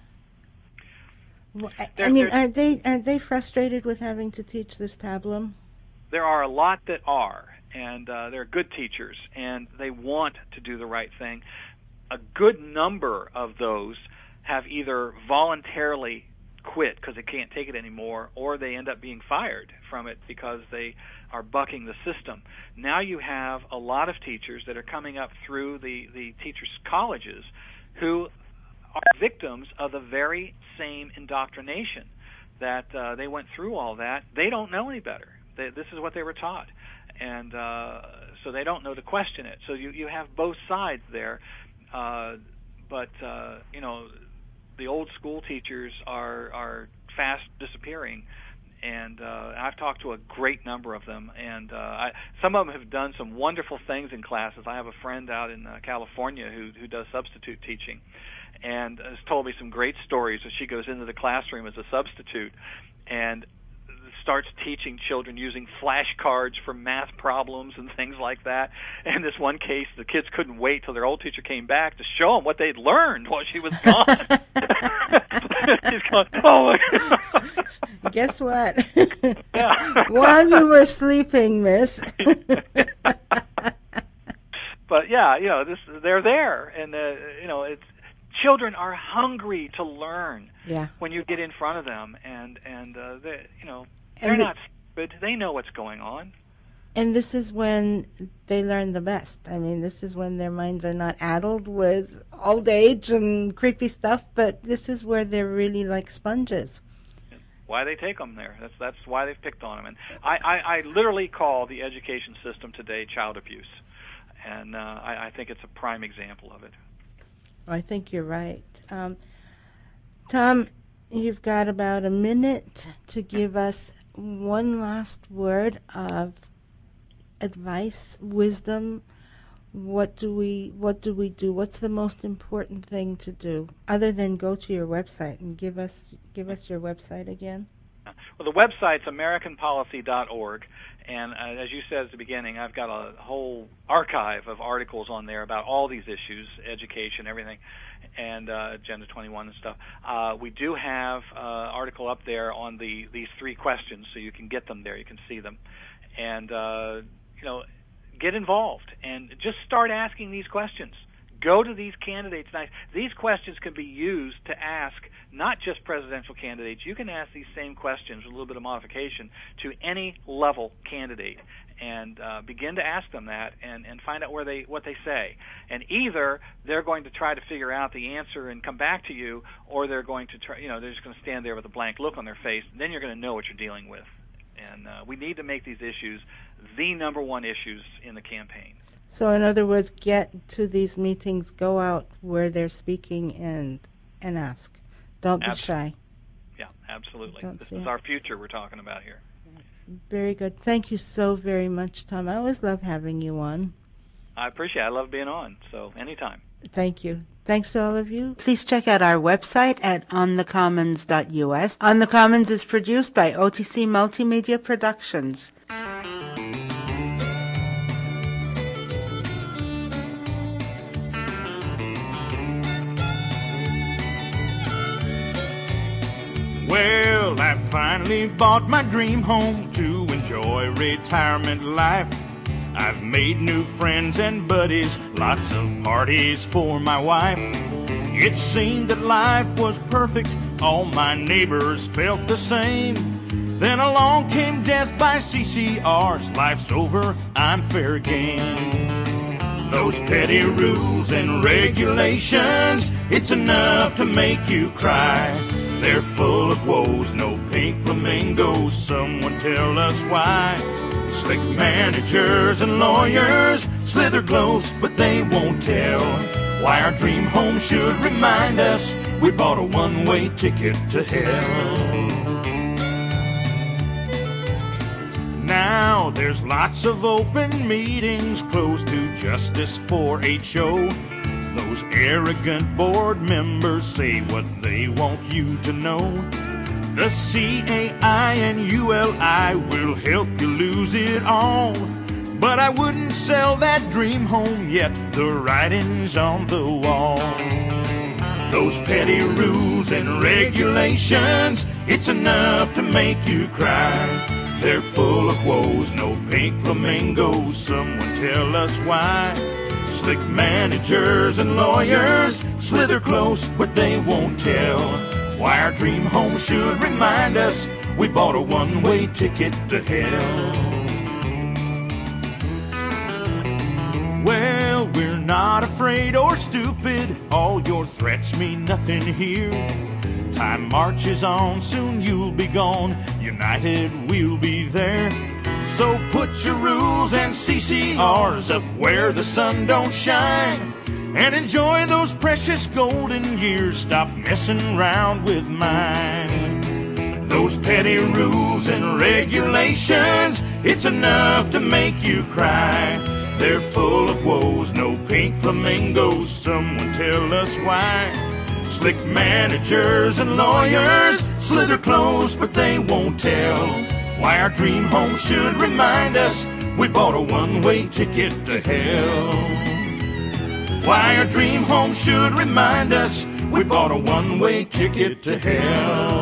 Well, I, I There- mean, there's- are they are they frustrated with having to teach this pablum? There are a lot that are, and uh, they're good teachers, and they want to do the right thing. A good number of those have either voluntarily quit because they can't take it anymore, or they end up being fired from it because they are bucking the system. Now you have a lot of teachers that are coming up through the, the teachers' colleges who are victims of the very same indoctrination that uh, they went through all that. They don't know any better. They, this is what they were taught. And uh, so they don't know to question it. So you, you have both sides there. Uh, but, uh, you know, the old school teachers are, are fast disappearing. And uh, I've talked to a great number of them. And uh, I, some of them have done some wonderful things in classes. I have a friend out in uh, California who, who does substitute teaching and has told me some great stories. So she goes into the classroom as a substitute and starts teaching children using flashcards for math problems and things like that. And this one case, the kids couldn't wait till their old teacher came back to show them what they'd learned while she was gone. She's going, oh my God. Guess what? Yeah. While you were sleeping, miss. But yeah, you know, this they're there, and uh, you know, it's children are hungry to learn. Yeah. When you get in front of them, and and uh, they, you know, they're And the- not stupid. They know what's going on. And this is when they learn the best. I mean, this is when their minds are not addled with old age and creepy stuff, but this is where they're really like sponges. Why they take them there? That's that's why they've picked on them. And I, I, I literally call the education system today child abuse, and uh, I, I think it's a prime example of it. I think you're right. Um, Tom, you've got about a minute to give us one last word of advice, wisdom. What do we what do we do? What's the most important thing to do other than go to your website and give us give us your website again? Well, the website's American Policy dot org, and uh, as you said at the beginning, I've got a whole archive of articles on there about all these issues, education, everything, and uh, Agenda twenty-one and stuff. Uh, we do have an uh, article up there on the these three questions, so you can get them there, you can see them, and uh, you know, get involved and just start asking these questions. Go to these candidates. Now, these questions can be used to ask not just presidential candidates. You can ask these same questions with a little bit of modification to any level candidate. and uh, begin to ask them that, and, and find out where they what they say. And either they're going to try to figure out the answer and come back to you, or they're going to try, you know, they're just going to stand there with a blank look on their face. Then you're going to know what you're dealing with. And uh, we need to make these issues the number one issues in the campaign. So, in other words, get to these meetings, go out where they're speaking, and and ask. Don't be Abs- shy. Yeah, absolutely. Don't This see is it. our future we're talking about here. Very good. Thank you so very much, Tom. I always love having you on. I appreciate it. I love being on, so anytime. Thank you. Thanks to all of you. Please check out our website at on the commons dot u s. On the Commons is produced by O T C Multimedia Productions. Well, I finally bought my dream home to enjoy retirement life. I've made new friends and buddies, lots of parties for my wife. It seemed that life was perfect, all my neighbors felt the same. Then along came death by C C Rs, life's over, I'm fair game. Those petty rules and regulations, it's enough to make you cry. They're full of woes, no pink flamingos, someone tell us why. Slick managers and lawyers slither close, but they won't tell why our dream home should remind us we bought a one-way ticket to hell. Now there's lots of open meetings closed to justice for H O. Those arrogant board members say what they want you to know. The C A I and U L I will help you lose it all. But I wouldn't sell that dream home yet, the writing's on the wall. Those petty rules and regulations, it's enough to make you cry. They're full of woes, no pink flamingos, someone tell us why. Slick managers and lawyers slither close, but they won't tell why our dream home should remind us we bought a one-way ticket to hell. Well, we're not afraid or stupid, all your threats mean nothing here. Time marches on, soon you'll be gone, united we'll be there. So put your rules and C C Rs up where the sun don't shine, and enjoy those precious golden years, stop messing around with mine. Those petty rules and regulations, it's enough to make you cry. They're full of woes, no pink flamingos, someone tell us why. Slick managers and lawyers slither close, but they won't tell why our dream home should remind us we bought a one-way ticket to hell. Why our dream home should remind us we bought a one-way ticket to hell.